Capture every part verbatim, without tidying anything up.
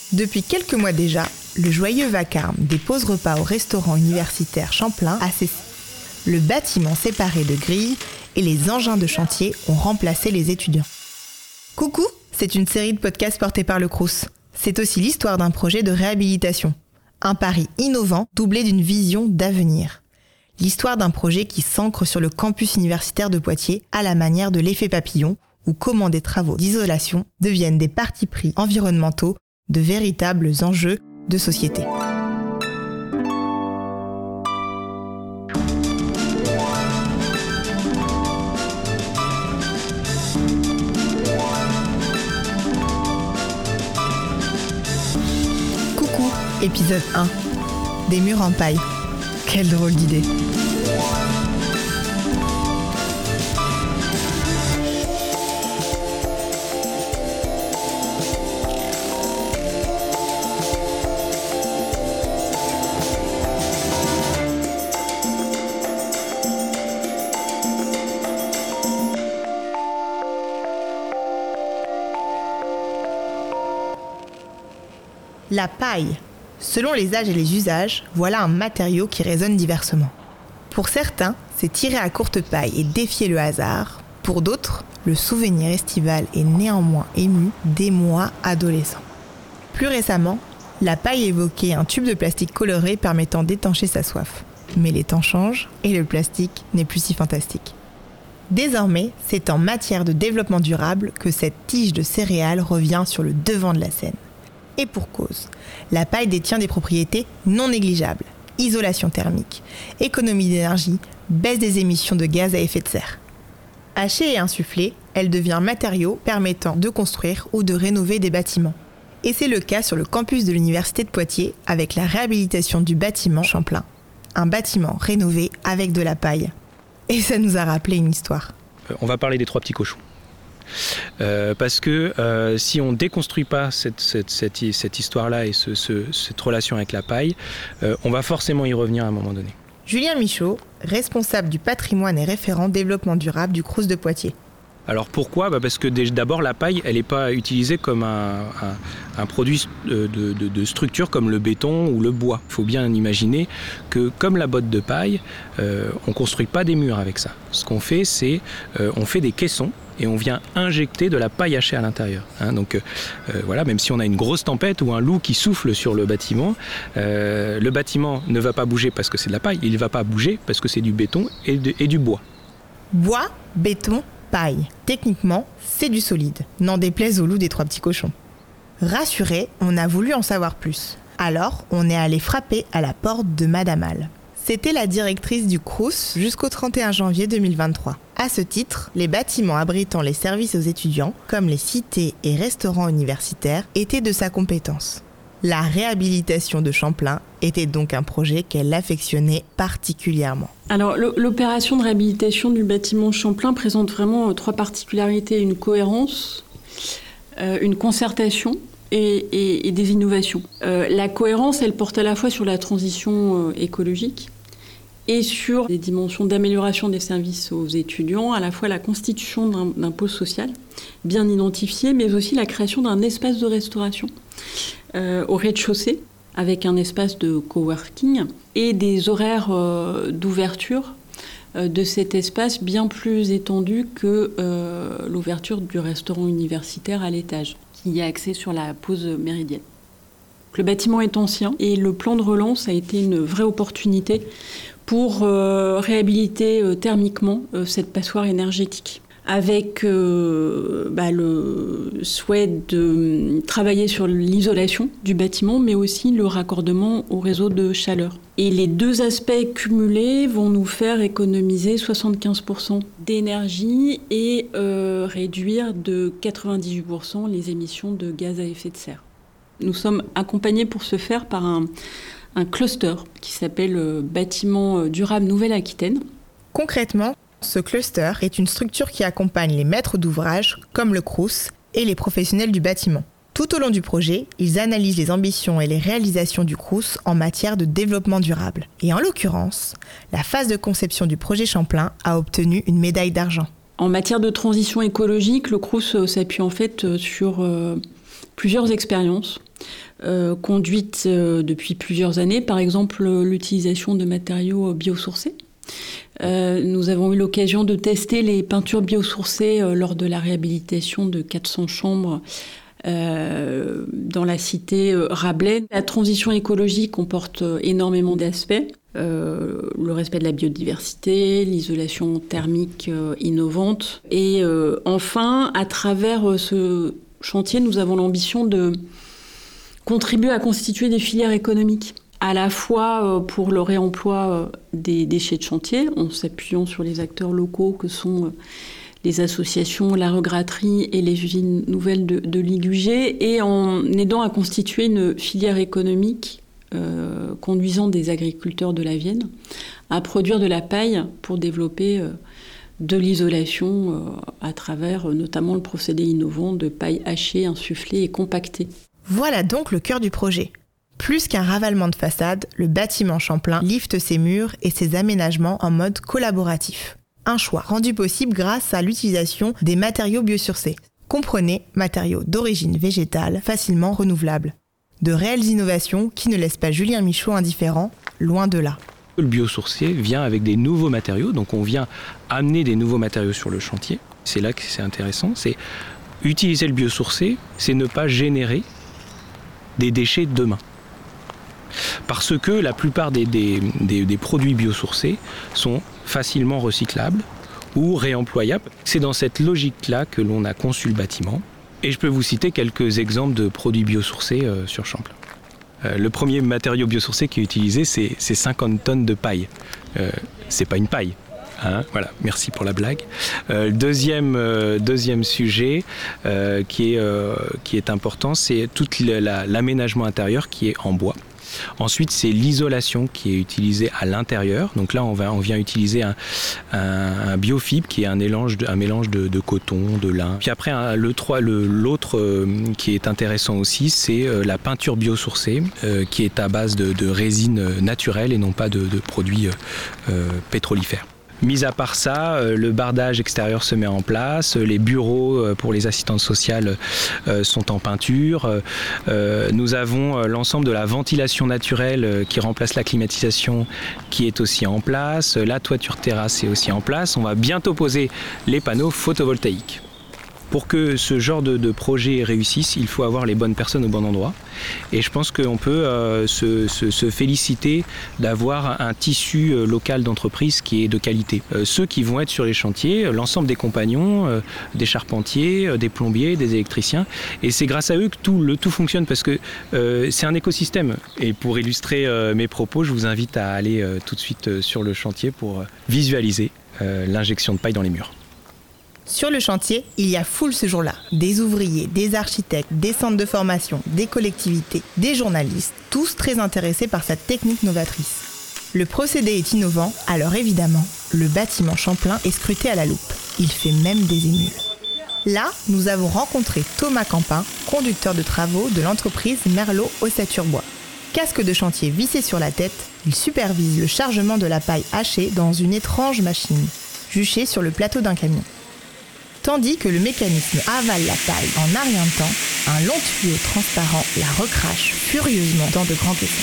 Depuis quelques mois déjà, le joyeux vacarme des pauses repas au restaurant universitaire Champlain a cessé. Le bâtiment séparé de grilles et les engins de chantier ont remplacé les étudiants. Coucou, c'est une série de podcasts portés par le Crous. C'est aussi l'histoire d'un projet de réhabilitation. Un pari innovant doublé d'une vision d'avenir. L'histoire d'un projet qui s'ancre sur le campus universitaire de Poitiers à la manière de l'effet papillon, où comment des travaux d'isolation deviennent des partis pris environnementaux de véritables enjeux de société. Coucou, épisode un. Des murs en paille. Quelle drôle d'idée. La paille. Selon les âges et les usages, voilà un matériau qui résonne diversement. Pour certains, c'est tirer à courte paille et défier le hasard. Pour d'autres, le souvenir estival est néanmoins ému des mois adolescents. Plus récemment, la paille évoquait un tube de plastique coloré permettant d'étancher sa soif. Mais les temps changent et le plastique n'est plus si fantastique. Désormais, c'est en matière de développement durable que cette tige de céréales revient sur le devant de la scène. Et pour cause, la paille détient des propriétés non négligeables. Isolation thermique, économie d'énergie, baisse des émissions de gaz à effet de serre. Hachée et insufflée, elle devient un matériau permettant de construire ou de rénover des bâtiments. Et c'est le cas sur le campus de l'Université de Poitiers avec la réhabilitation du bâtiment Champlain. Un bâtiment rénové avec de la paille. Et ça nous a rappelé une histoire. On va parler des trois petits cochons. Euh, parce que euh, si on ne déconstruit pas cette, cette, cette, cette histoire-là et ce, ce, cette relation avec la paille, euh, on va forcément y revenir à un moment donné. Julien Michaud, responsable du patrimoine et référent développement durable du Crous de Poitiers. Alors pourquoi ? Bah parce que d'abord la paille, elle n'est pas utilisée comme un, un, un produit de, de, de structure comme le béton ou le bois. Il faut bien imaginer que comme la botte de paille, euh, on ne construit pas des murs avec ça. Ce qu'on fait, c'est euh, on fait des caissons et on vient injecter de la paille hachée à l'intérieur. Hein, donc euh, voilà, même si on a une grosse tempête ou un loup qui souffle sur le bâtiment, euh, le bâtiment ne va pas bouger parce que c'est de la paille, il ne va pas bouger parce que c'est du béton et, de, et du bois. Bois, béton, paille. Techniquement, c'est du solide. N'en déplaise au loup des trois petits cochons. Rassurés, on a voulu en savoir plus. Alors, on est allé frapper à la porte de Madame Al. C'était la directrice du Crous jusqu'au trente et un janvier deux mille vingt-trois. À ce titre, les bâtiments abritant les services aux étudiants, comme les cités et restaurants universitaires, étaient de sa compétence. La réhabilitation de Champlain était donc un projet qu'elle affectionnait particulièrement. Alors, l'opération de réhabilitation du bâtiment Champlain présente vraiment trois particularités. Une cohérence, euh, une concertation et, et, et des innovations. Euh, la cohérence, elle porte à la fois sur la transition euh, écologique et sur des dimensions d'amélioration des services aux étudiants, à la fois la constitution d'un, d'un pôle social bien identifié, mais aussi la création d'un espace de restauration euh, au rez-de-chaussée, avec un espace de coworking et des horaires euh, d'ouverture euh, de cet espace bien plus étendus que euh, l'ouverture du restaurant universitaire à l'étage, qui y a accès sur la pause méridienne. Le bâtiment est ancien et le plan de relance a été une vraie opportunité pour euh, réhabiliter euh, thermiquement euh, cette passoire énergétique, avec euh, bah, le souhait de travailler sur l'isolation du bâtiment, mais aussi le raccordement au réseau de chaleur. Et les deux aspects cumulés vont nous faire économiser soixante-quinze pour cent d'énergie et euh, réduire de quatre-vingt-dix-huit pour cent les émissions de gaz à effet de serre. Nous sommes accompagnés pour ce faire par un un cluster qui s'appelle Bâtiment durable Nouvelle-Aquitaine. Concrètement, ce cluster est une structure qui accompagne les maîtres d'ouvrage, comme le Crous, et les professionnels du bâtiment. Tout au long du projet, ils analysent les ambitions et les réalisations du Crous en matière de développement durable. Et en l'occurrence, la phase de conception du projet Champlain a obtenu une médaille d'argent. En matière de transition écologique, le Crous s'appuie en fait sur euh, plusieurs expériences euh, conduites euh, depuis plusieurs années, par exemple euh, l'utilisation de matériaux biosourcés. Euh, nous avons eu l'occasion de tester les peintures biosourcées euh, lors de la réhabilitation de quatre cents chambres euh, dans la cité euh, Rabelais. La transition écologique comporte euh, énormément d'aspects. Euh, le respect de la biodiversité, l'isolation thermique euh, innovante. Et euh, enfin, à travers euh, ce chantier, nous avons l'ambition de contribuer à constituer des filières économiques, à la fois pour le réemploi des déchets de chantier, en s'appuyant sur les acteurs locaux que sont les associations, la regratterie et les usines nouvelles de, de l'I G U G, et en aidant à constituer une filière économique euh, conduisant des agriculteurs de la Vienne à produire de la paille pour développer euh, de l'isolation euh, à travers euh, notamment le procédé innovant de paille hachée, insufflée et compactée. Voilà donc le cœur du projet. Plus qu'un ravalement de façade, le bâtiment Champlain lifte ses murs et ses aménagements en mode collaboratif. Un choix rendu possible grâce à l'utilisation des matériaux biosourcés. Comprenez, matériaux d'origine végétale, facilement renouvelables. De réelles innovations qui ne laissent pas Julien Michaud indifférent, loin de là. Le biosourcé vient avec des nouveaux matériaux, donc on vient amener des nouveaux matériaux sur le chantier. C'est là que c'est intéressant, c'est utiliser le biosourcé, c'est ne pas générer des déchets demain. Parce que la plupart des, des, des, des produits biosourcés sont facilement recyclables ou réemployables. C'est dans cette logique-là que l'on a conçu le bâtiment. Et je peux vous citer quelques exemples de produits biosourcés euh, sur Champlain. Euh, le premier matériau biosourcé qui est utilisé, c'est, c'est cinquante tonnes de paille. Euh, c'est pas une paille. Hein, voilà, merci pour la blague. Euh, deuxième, euh, deuxième sujet euh, qui, est, euh, qui est important, c'est tout la, l'aménagement intérieur qui est en bois. Ensuite, c'est l'isolation qui est utilisée à l'intérieur. Donc là, on, va, on vient utiliser un, un, un biofibre qui est un mélange de, un mélange de, de coton, de lin. Puis après, un, le, le, l'autre euh, qui est intéressant aussi, c'est euh, la peinture biosourcée euh, qui est à base de, de résine naturelle et non pas de, de produits euh, pétrolifères. Mis à part ça, le bardage extérieur se met en place, les bureaux pour les assistantes sociales sont en peinture. Nous avons l'ensemble de la ventilation naturelle qui remplace la climatisation qui est aussi en place. La toiture terrasse est aussi en place. On va bientôt poser les panneaux photovoltaïques. Pour que ce genre de, de projet réussisse, il faut avoir les bonnes personnes au bon endroit. Et je pense qu'on peut euh, se, se, se féliciter d'avoir un tissu euh, local d'entreprise qui est de qualité. Euh, ceux qui vont être sur les chantiers, l'ensemble des compagnons, euh, des charpentiers, euh, des plombiers, des électriciens. Et c'est grâce à eux que tout, le tout fonctionne parce que euh, c'est un écosystème. Et pour illustrer euh, mes propos, je vous invite à aller euh, tout de suite euh, sur le chantier pour euh, visualiser euh, l'injection de paille dans les murs. Sur le chantier, il y a foule ce jour-là. Des ouvriers, des architectes, des centres de formation, des collectivités, des journalistes, tous très intéressés par cette technique novatrice. Le procédé est innovant, alors évidemment, le bâtiment Champlain est scruté à la loupe. Il fait même des émules. Là, nous avons rencontré Thomas Campin, conducteur de travaux de l'entreprise Merlot Ossature Bois. Casque de chantier vissé sur la tête, il supervise le chargement de la paille hachée dans une étrange machine, juchée sur le plateau d'un camion. Tandis que le mécanisme avale la paille en un rien de temps, un long tuyau transparent la recrache furieusement dans de grands caissons.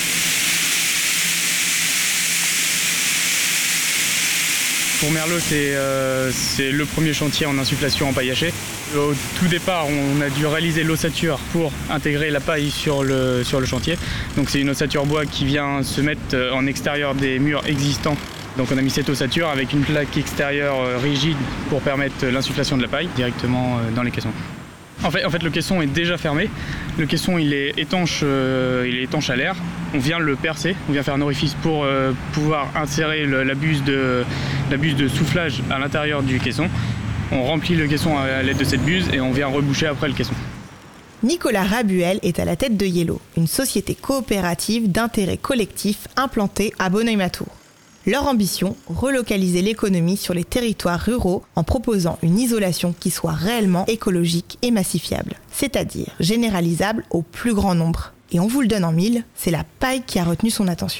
Pour Merlot, c'est, euh, c'est le premier chantier en insufflation en paille hachée. Au tout départ, on a dû réaliser l'ossature pour intégrer la paille sur le, sur le chantier. Donc c'est une ossature bois qui vient se mettre en extérieur des murs existants. Donc on a mis cette ossature avec une plaque extérieure rigide pour permettre l'insufflation de la paille directement dans les caissons. En fait, en fait le caisson est déjà fermé. Le caisson il est étanche, euh, il est étanche à l'air. On vient le percer, on vient faire un orifice pour euh, pouvoir insérer le, la, buse de, la buse de soufflage à l'intérieur du caisson. On remplit le caisson à l'aide de cette buse et on vient reboucher après le caisson. Nicolas Rabuel est à la tête de Yellow, une société coopérative d'intérêt collectif implantée à Bonneuil-Matour. Leur ambition, relocaliser l'économie sur les territoires ruraux en proposant une isolation qui soit réellement écologique et massifiable, c'est-à-dire généralisable au plus grand nombre. Et on vous le donne en mille, c'est la paille qui a retenu son attention.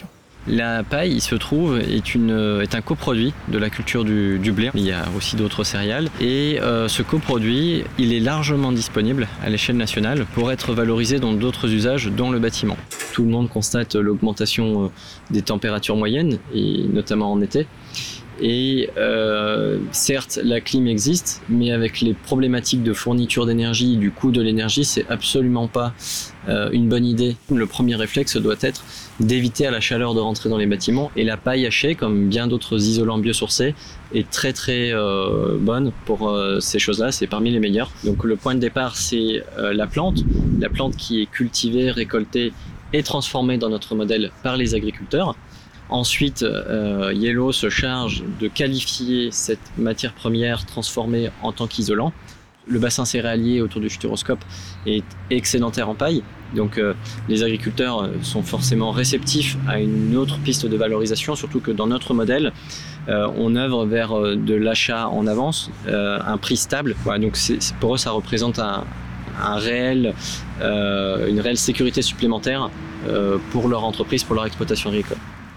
La paille, il se trouve, est, une, est un coproduit de la culture du, du blé. Il y a aussi d'autres céréales. Et euh, ce coproduit, il est largement disponible à l'échelle nationale pour être valorisé dans d'autres usages, dont le bâtiment. Tout le monde constate l'augmentation des températures moyennes, et notamment en été. Et euh, certes, la clim existe, mais avec les problématiques de fourniture d'énergie, du coût de l'énergie, c'est absolument pas euh, une bonne idée. Le premier réflexe doit être d'éviter à la chaleur de rentrer dans les bâtiments. Et la paille hachée, comme bien d'autres isolants biosourcés, est très très euh, bonne pour euh, ces choses-là. C'est parmi les meilleures. Donc le point de départ, c'est euh, la plante, la plante qui est cultivée, récoltée et transformée dans notre modèle par les agriculteurs. Ensuite, euh, Yellow se charge de qualifier cette matière première transformée en tant qu'isolant. Le bassin céréalier autour du Futuroscope est excédentaire en paille, donc euh, les agriculteurs sont forcément réceptifs à une autre piste de valorisation, surtout que dans notre modèle, euh, on œuvre vers euh, de l'achat en avance, euh, un prix stable. Voilà, donc c'est, pour eux, ça représente un, un réel, euh, une réelle sécurité supplémentaire euh, pour leur entreprise, pour leur exploitation agricole.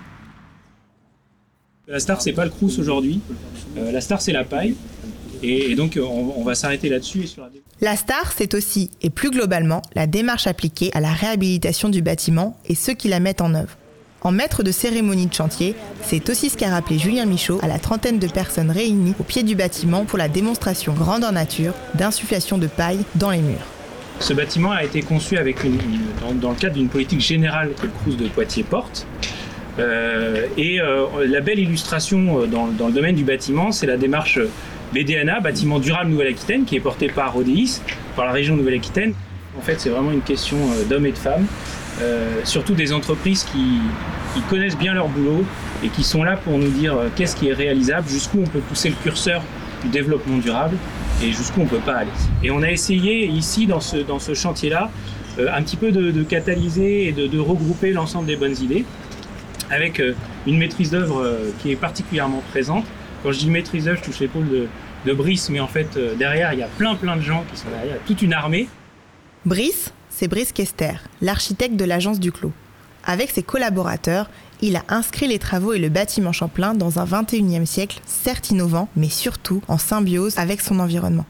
La star, c'est pas le crous aujourd'hui. Euh, la star, c'est la paille. Et, et donc, on, on va s'arrêter là-dessus. Et sur la... la star, c'est aussi, et plus globalement, la démarche appliquée à la réhabilitation du bâtiment et ceux qui la mettent en œuvre. En maître de cérémonie de chantier, c'est aussi ce qu'a rappelé Julien Michaud à la trentaine de personnes réunies au pied du bâtiment pour la démonstration grandeur nature d'insufflation de paille dans les murs. Ce bâtiment a été conçu avec une, une, dans, dans le cadre d'une politique générale que le Crous de Poitiers porte. Euh, et euh, la belle illustration dans, dans le domaine du bâtiment, c'est la démarche B D N A, bâtiment durable Nouvelle-Aquitaine, qui est portée par O D I S, par la région Nouvelle-Aquitaine. En fait, c'est vraiment une question d'hommes et de femmes, euh, surtout des entreprises qui, qui connaissent bien leur boulot et qui sont là pour nous dire euh, qu'est-ce qui est réalisable, jusqu'où on peut pousser le curseur du développement durable et jusqu'où on ne peut pas aller. Et on a essayé ici, dans ce, dans ce chantier-là, euh, un petit peu de, de catalyser et de, de regrouper l'ensemble des bonnes idées, avec une maîtrise d'œuvre qui est particulièrement présente. Quand je dis maîtrise d'œuvre, je touche l'épaule de, de Brice, mais en fait, derrière, il y a plein plein de gens qui sont derrière, toute une armée. Brice, c'est Brice Kester, l'architecte de l'agence Duclos. Avec ses collaborateurs, il a inscrit les travaux et le bâtiment Champlain dans un vingt et unième siècle, certes innovant, mais surtout en symbiose avec son environnement.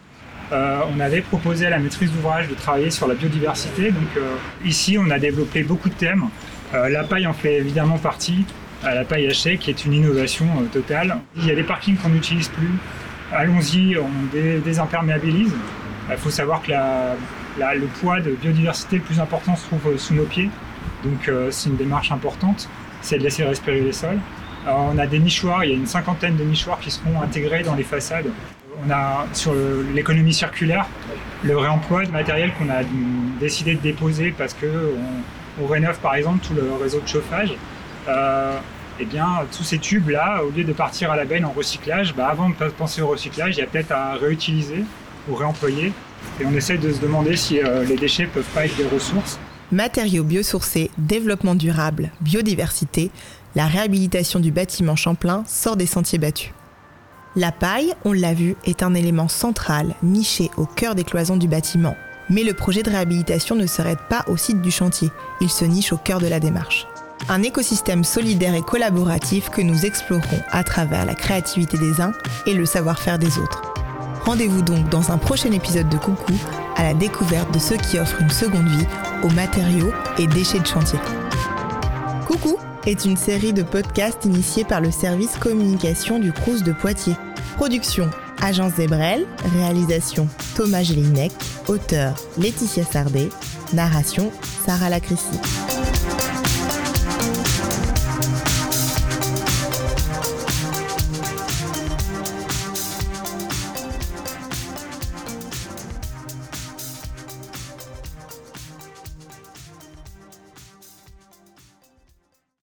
Euh, on avait proposé à la maîtrise d'ouvrage de travailler sur la biodiversité. Donc euh, ici, on a développé beaucoup de thèmes. Euh, la paille en fait évidemment partie, euh, la paille hachée qui est une innovation euh, totale. Il y a des parkings qu'on n'utilise plus, allons-y, on dé- désimperméabilise. Il faut savoir que la, la, le poids de biodiversité le plus important se trouve euh, sous nos pieds, donc euh, c'est une démarche importante, c'est de laisser respirer les sols. Alors, on a des nichoirs, il y a une cinquantaine de nichoirs qui seront intégrés dans les façades. On a sur le, l'économie circulaire, le réemploi de matériel qu'on a décidé de déposer parce que on, on rénove par exemple tout le réseau de chauffage. Euh, et bien tous ces tubes-là, au lieu de partir à la benne en recyclage, bah, avant de penser au recyclage, il y a peut-être à réutiliser ou réemployer. Et on essaie de se demander si euh, les déchets peuvent pas être des ressources. Matériaux biosourcés, développement durable, biodiversité, la réhabilitation du bâtiment Champlain sort des sentiers battus. La paille, on l'a vu, est un élément central, niché au cœur des cloisons du bâtiment. Mais le projet de réhabilitation ne s'arrête pas au site du chantier, il se niche au cœur de la démarche. Un écosystème solidaire et collaboratif que nous explorerons à travers la créativité des uns et le savoir-faire des autres. Rendez-vous donc dans un prochain épisode de Coucou à la découverte de ceux qui offrent une seconde vie aux matériaux et déchets de chantier. Coucou est une série de podcasts initiée par le service communication du Crous de Poitiers. Production Agence Zebrel, réalisation Thomas Gélinec, auteur Laetitia Sardet, narration Sarah Lacrissi.